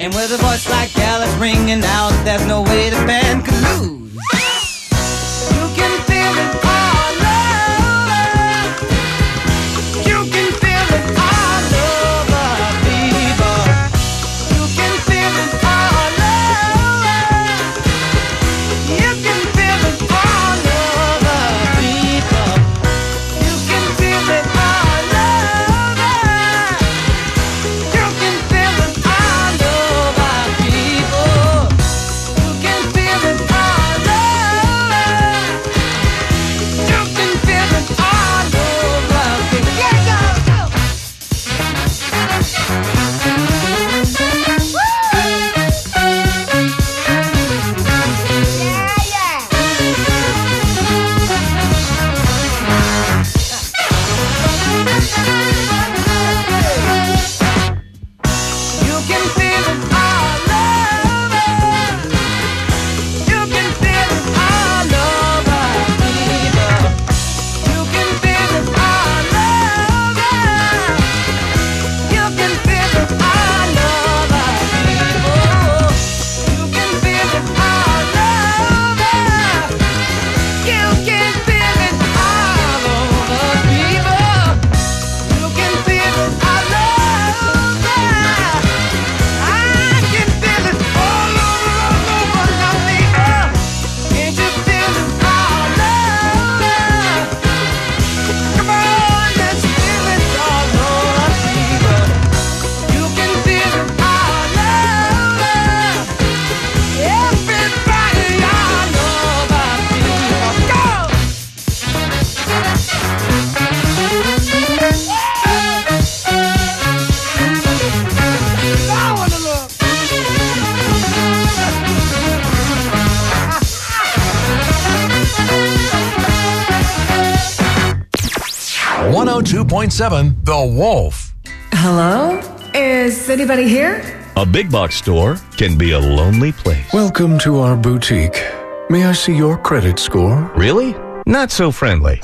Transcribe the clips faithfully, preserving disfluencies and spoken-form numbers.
And with a voice like Alice ringing out, there's no way the band could lose. You can feel it all over. You can feel it all over, people. You can feel it all over. You can feel it all over, people. You can feel it all over. You can feel it all over, people. You can feel it all over. You can feel it all over, people. Yeah, go, go. Yeah, yeah. You can feel it all over. You can feel it all over, people. You can feel it all over. You can feel it all over, people. You can feel it all over. You can feel it all over, people. You can feel it all over. I can feel it all over, all over now, people. Can't you feel it all over? Come on, let's feel it all over, people. You can feel it all over. Everybody all over, people. Go! I wanna look. one oh two point seven The Wolf. Hello? Is anybody here? A big box store can be a lonely place. Welcome to our boutique. May I see your credit score? Really? Not so friendly.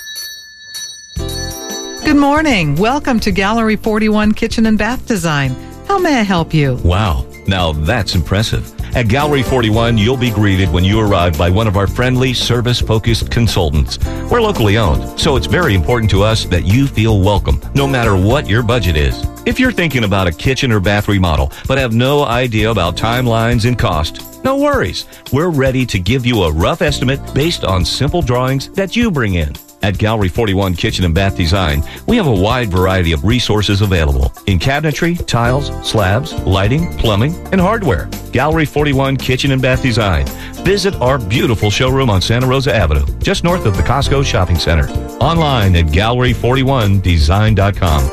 Good morning. Welcome to Gallery forty-one Kitchen and Bath Design. How may I help you? Wow, now that's impressive. At Gallery forty-one, you'll be greeted when you arrive by one of our friendly, service-focused consultants. We're locally owned, so it's very important to us that you feel welcome, no matter what your budget is. If you're thinking about a kitchen or bath remodel, but have no idea about timelines and cost, no worries. We're ready to give you a rough estimate based on simple drawings that you bring in. At Gallery forty-one Kitchen and Bath Design, we have a wide variety of resources available in cabinetry, tiles, slabs, lighting, plumbing, and hardware. Gallery forty-one Kitchen and Bath Design. Visit our beautiful showroom on Santa Rosa Avenue, just north of the Costco Shopping Center. Online at gallery forty-one design dot com.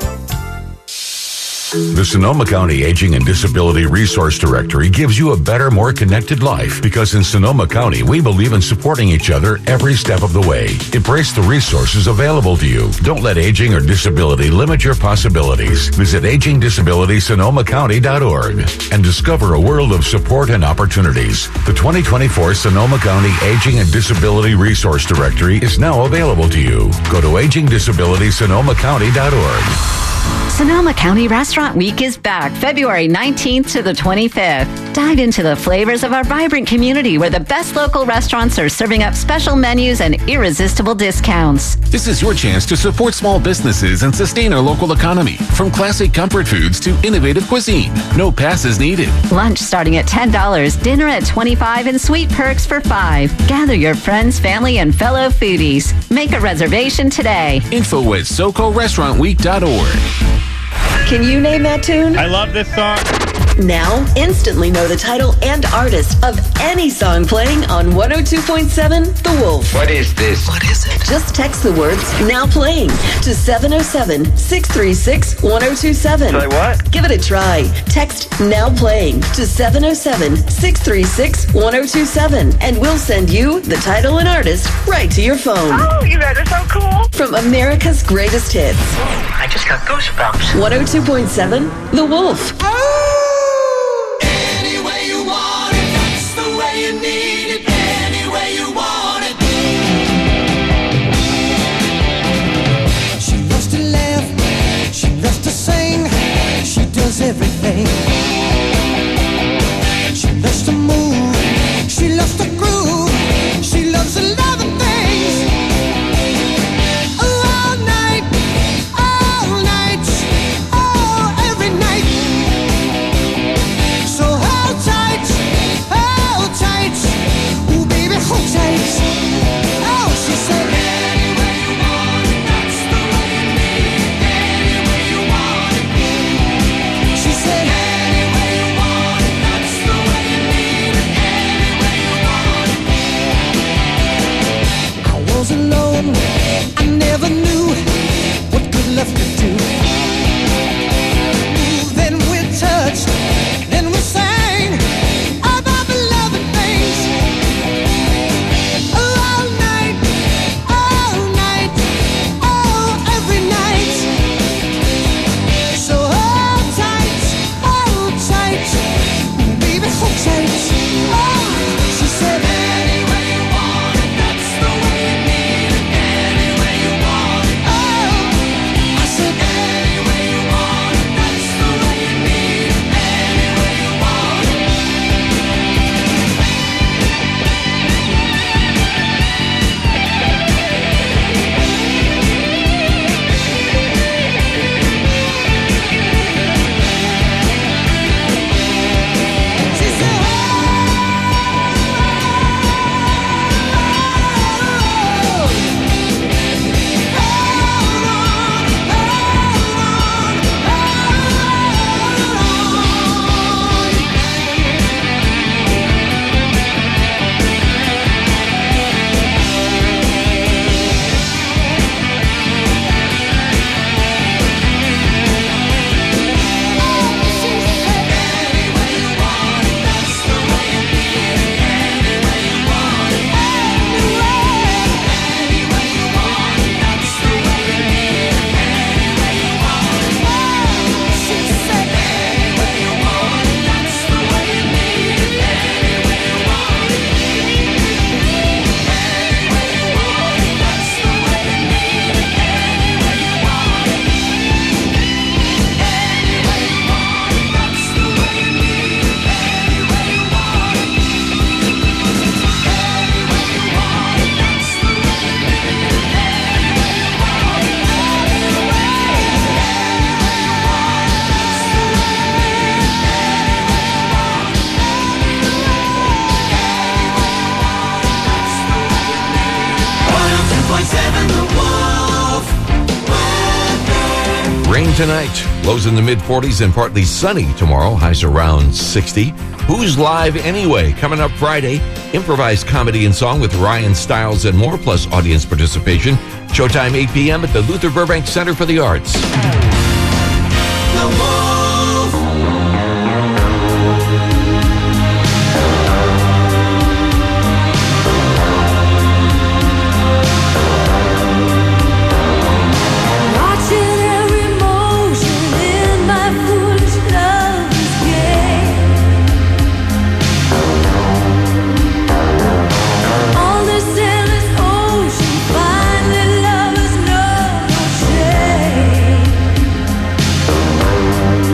The Sonoma County Aging and Disability Resource Directory gives you a better, more connected life because in Sonoma County, we believe in supporting each other every step of the way. Embrace the resources available to you. Don't let aging or disability limit your possibilities. Visit aging disability sonoma county dot org and discover a world of support and opportunities. The twenty twenty-four Sonoma County Aging and Disability Resource Directory is now available to you. Go to aging disability sonoma county dot org. Sonoma County Restaurant Week is back February nineteenth to the twenty-fifth. Dive into the flavors of our vibrant community where the best local restaurants are serving up special menus and irresistible discounts. This is your chance to support small businesses and sustain our local economy. From classic comfort foods to innovative cuisine, no passes needed. Lunch starting at ten dollars, dinner at twenty-five dollars, and sweet perks for five dollars. Gather your friends, family, and fellow foodies. Make a reservation today. Info at soco restaurant week dot org. Can you name that tune? I love this song. Now, instantly know the title and artist of any song playing on one oh two point seven The Wolf. What is this? What is it? Just text the words "now playing" to seven oh seven, six three six, one oh two seven. Say what? Give it a try. Text "now playing" to seven oh seven, six three six, one oh two seven and we'll send you the title and artist right to your phone. Oh, you guys are so cool. From America's greatest hits. I just got goosebumps. one oh two point seven The Wolf. Everything never knew what good love could do. Then we touched, then we sang about the loving things. All night, all night, oh, every night. So hold tight, hold tight, baby, hold tight. Oh, she said, any way you want it, that's the way you need it. Any way you want it. Oh, I said, any way you want it, that's the way you need it. Any way you want it. She said, Rain tonight, lows in the mid forties and partly sunny tomorrow, highs around sixty. Who's Live Anyway? Coming up Friday, improvised comedy and song with Ryan Stiles and more, plus audience participation. Showtime eight p.m. at the Luther Burbank Center for the Arts. watching every motion in my foolish love's game. On this endless ocean, finally lovers know no shame.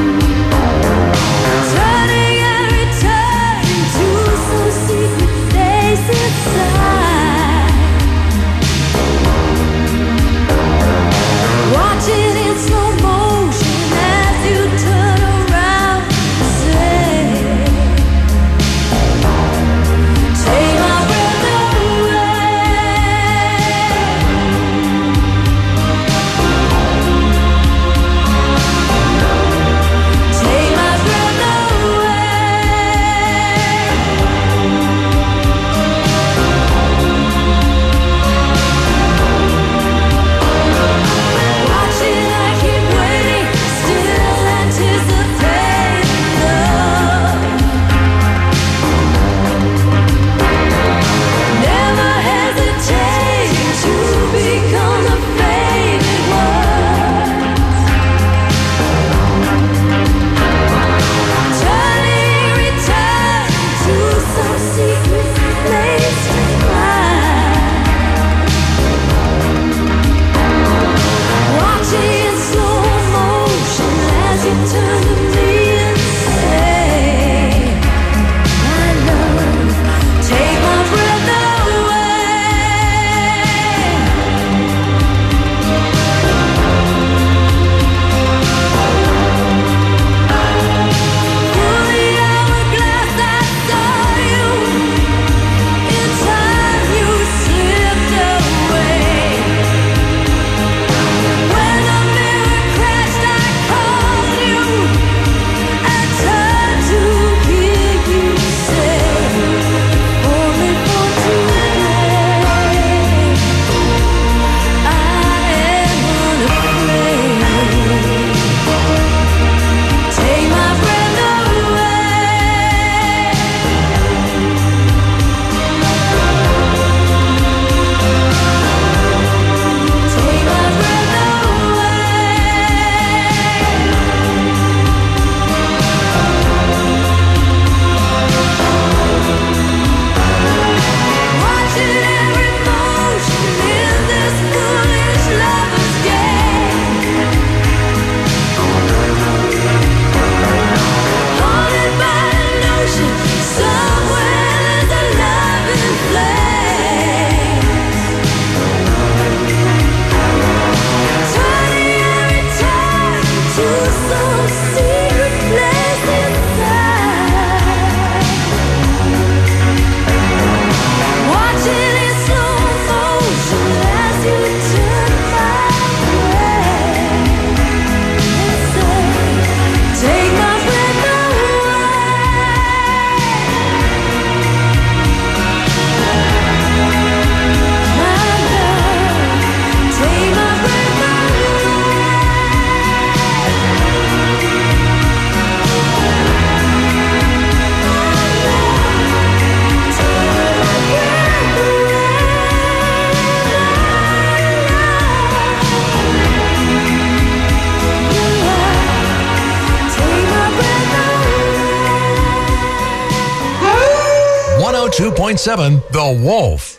two point seven The Wolf.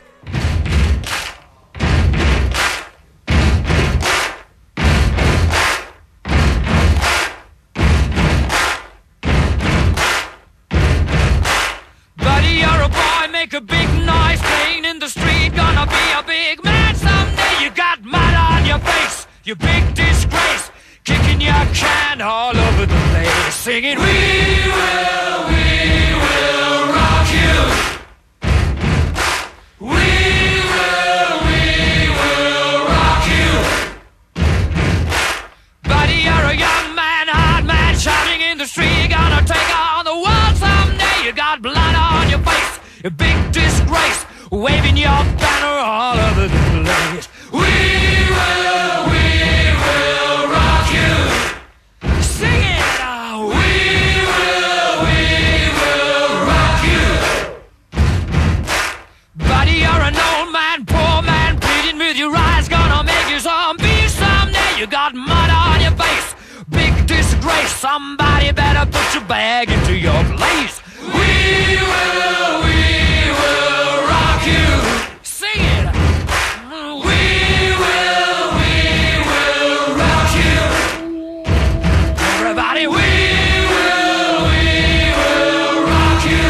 Buddy, you're a boy, make a big noise playing in the street. Gonna be a big man someday. You got mud on your face, you big disgrace. Kicking your can all over the place. Singing, we will, we will rock you. We will, we will rock you. Buddy, you're a young man, hard man, shouting in the street. Gonna take on the world someday. You got blood on your face, a big disgrace. Waving your banner all over the place. We will, we will rock you. Sing it out. We will, we will rock you. Buddy, you're an old man, poor man, pleading with your eyes. Gonna make you zombie someday. You got mud on your face, big disgrace. Somebody better put your bag into your place. We will, we will rock you. Sing it. We will, we will rock you. Everybody, we will, we will rock you.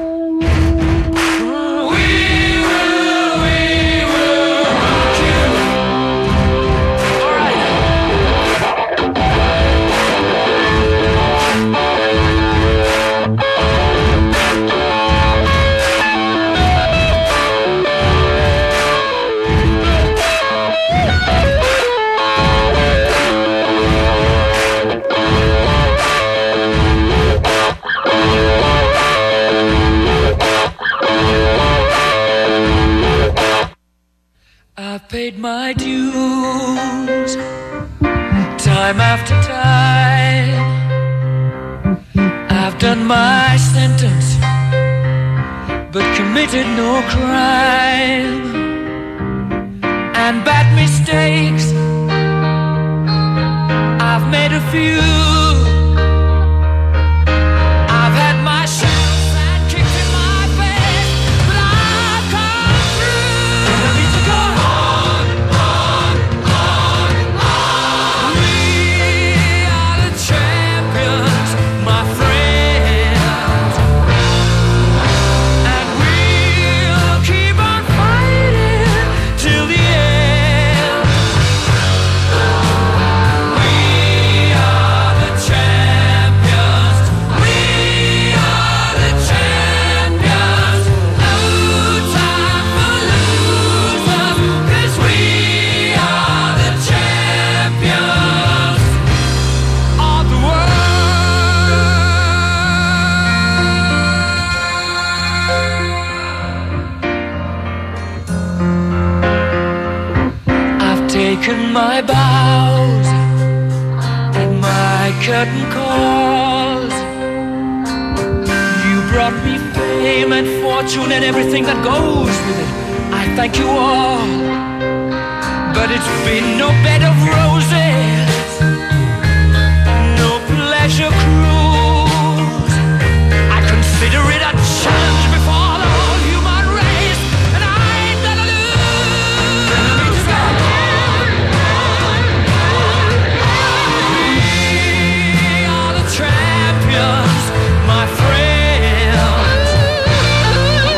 We will, we will rock you. All right. I've paid my dues time after time. I've done my sentence, but committed no crime. And bad mistakes, I've made a few. I've had my share of sad kicks in my face, but I've come through. And I need to go on, on, on, on. We are the champions, my friends, and we'll keep on fighting till the end. We are the champions. We are the champions. No time for losers, 'cause we are the champions of the world. I've taken my bows and my curtain calls. You brought me fame and fortune and everything that goes with it. I thank you all, but it's been no bed of roses, no pleasure cruise. I consider it a challenge before the whole human race, and I ain't gonna lose. We are the champions, my friends,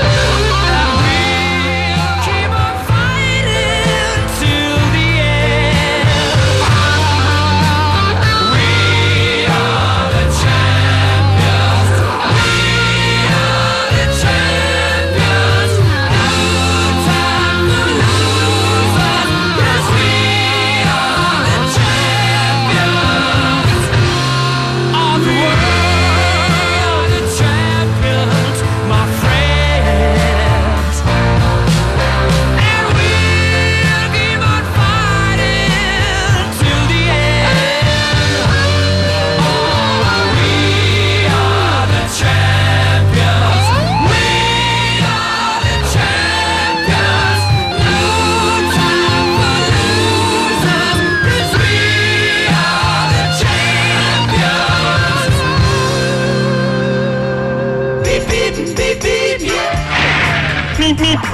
and we'll keep on fighting till the end.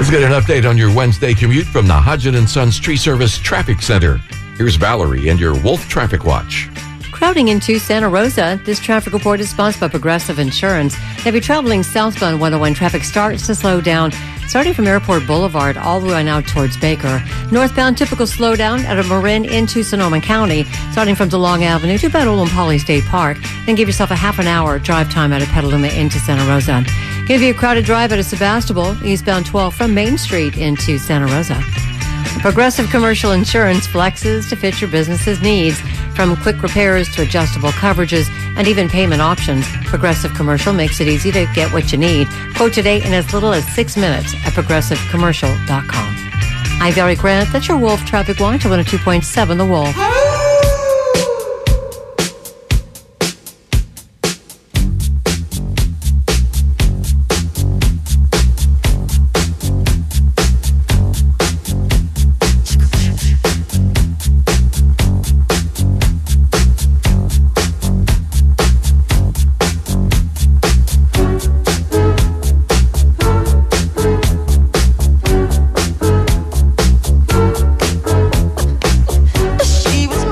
Let's get an update on your Wednesday commute from the Hodgin and Sons Tree Service Traffic Center. Here's Valerie and your Wolf Traffic Watch. Crowding into Santa Rosa, this traffic report is sponsored by Progressive Insurance. If you're traveling southbound one oh one, traffic starts to slow down, starting from Airport Boulevard all the way now towards Baker. Northbound, typical slowdown out of Marin into Sonoma County, starting from DeLong Avenue to about Old Poly State Park. Then give yourself a half an hour drive time out of Petaluma into Santa Rosa. Give you a crowded drive out of Sebastopol, eastbound twelve from Main Street into Santa Rosa. Progressive Commercial Insurance flexes to fit your business's needs. From quick repairs to adjustable coverages and even payment options, Progressive Commercial makes it easy to get what you need. Quote today in as little as six minutes at progressive commercial dot com. I'm Valerie Grant. That's your Wolf Traffic Watch at one oh two point seven The Wolf. She was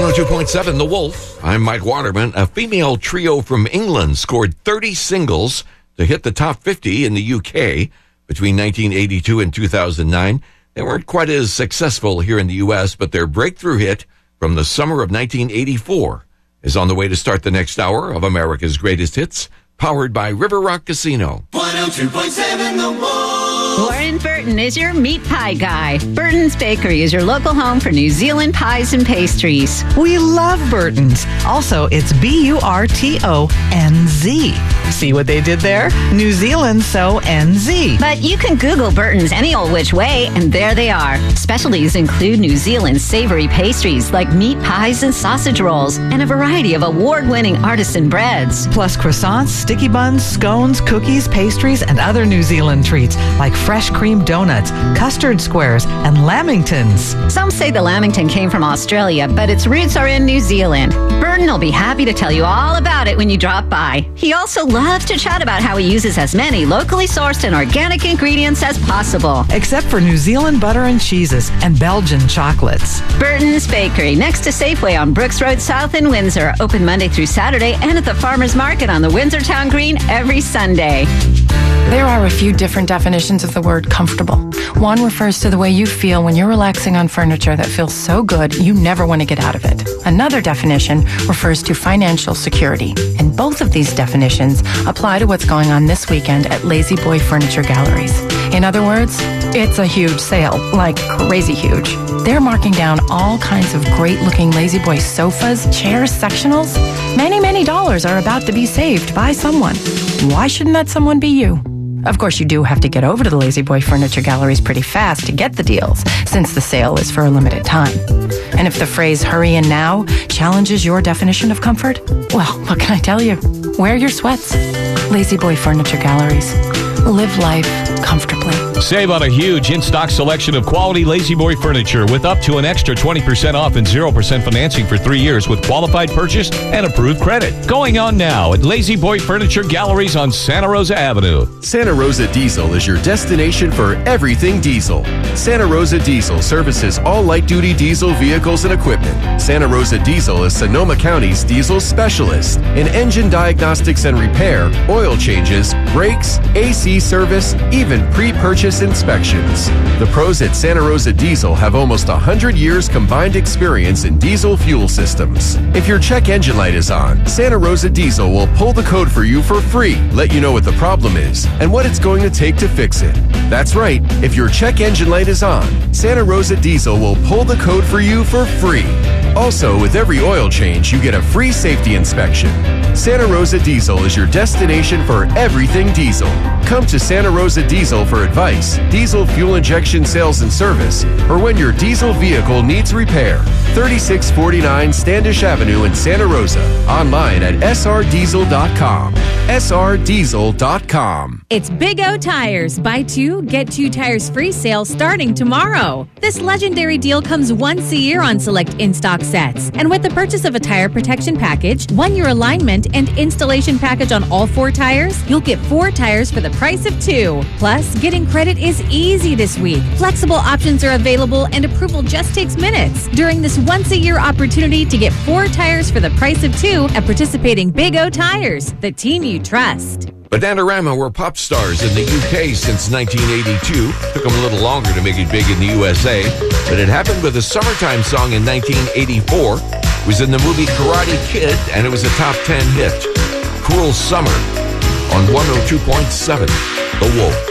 oh two point seven The Wolf. I'm Mike Waterman. A female trio from England scored thirty singles to hit the top fifty in the U K between nineteen eighty-two and two thousand nine. They weren't quite as successful here in the U S, but their breakthrough hit from the summer of nineteen eighty-four is on the way to start the next hour of America's Greatest Hits, powered by River Rock Casino. one oh two point seven The Wolf. Warren Burton is your meat pie guy. Burton's Bakery is your local home for New Zealand pies and pastries. We love Burton's. Also, it's B U R T O N Z. See what they did there? New Zealand, so N Z. But you can Google Burton's any old which way, and there they are. Specialties include New Zealand savory pastries like meat pies and sausage rolls, and a variety of award-winning artisan breads. Plus croissants, sticky buns, scones, cookies, pastries, and other New Zealand treats like fresh cream donuts, custard squares, and lamingtons. Some say the lamington came from Australia, but its roots are in New Zealand. Burton will be happy to tell you all about it when you drop by. He also loves to chat about how he uses as many locally sourced and organic ingredients as possible. Except for New Zealand butter and cheeses and Belgian chocolates. Burton's Bakery, next to Safeway on Brooks Road South in Windsor. Open Monday through Saturday and at the Farmers Market on the Windsor Town Green every Sunday. There are a few different definitions of the word comfortable. One refers to the way you feel when you're relaxing on furniture that feels so good you never want to get out of it. Another definition refers to financial security. And both of these definitions apply to what's going on this weekend at Lazy Boy Furniture Galleries. In other words, it's a huge sale, like crazy huge. They're marking down all kinds of great-looking Lazy Boy sofas, chairs, sectionals. Many, many dollars are about to be saved by someone. Why shouldn't that someone be you? Of course, you do have to get over to the Lazy Boy Furniture Galleries pretty fast to get the deals, since the sale is for a limited time. And if the phrase hurry in now challenges your definition of comfort, well, what can I tell you? Wear your sweats. Lazy Boy Furniture Galleries. Live life comfortably. Save on a huge in-stock selection of quality Lazy Boy furniture with up to an extra twenty percent off and zero percent financing for three years with qualified purchase and approved credit. Going on now at Lazy Boy Furniture Galleries on Santa Rosa Avenue. Santa Rosa Diesel is your destination for everything diesel. Santa Rosa Diesel services all light-duty diesel vehicles and equipment. Santa Rosa Diesel is Sonoma County's diesel specialist in engine diagnostics and repair, oil changes, brakes, A C service, even pre-purchase inspections. The pros at Santa Rosa Diesel have almost one hundred years combined experience in diesel fuel systems. If your check engine light is on, Santa Rosa Diesel will pull the code for you for free, let you know what the problem is, and what it's going to take to fix it. That's right, if your check engine light is on, Santa Rosa Diesel will pull the code for you for free. Also, with every oil change, you get a free safety inspection. Santa Rosa Diesel is your destination for everything diesel. Come to Santa Rosa Diesel for advice, diesel fuel injection sales and service, or when your diesel vehicle needs repair. thirty-six forty-nine Standish Avenue in Santa Rosa. Online at s r diesel dot com. s r diesel dot com. It's Big O Tires. Buy two, get two tires free sale starting tomorrow. This legendary deal comes once a year on select in-stock sets. And with the purchase of a tire protection package, one-year alignment, and installation package on all four tires, you'll get four tires for the price of two. Plus, getting credit is easy this week. Flexible options are available and approval just takes minutes. During this once-a-year opportunity to get four tires for the price of two at participating Big O Tires, the team you trust. Bananarama were pop stars in the U K since nineteen eighty-two. Took them a little longer to make it big in the U S A, but it happened with a summertime song in nineteen eighty-four. It was in the movie Karate Kid, and it was a top ten hit. Cruel Summer on one oh two point seven The Wolf.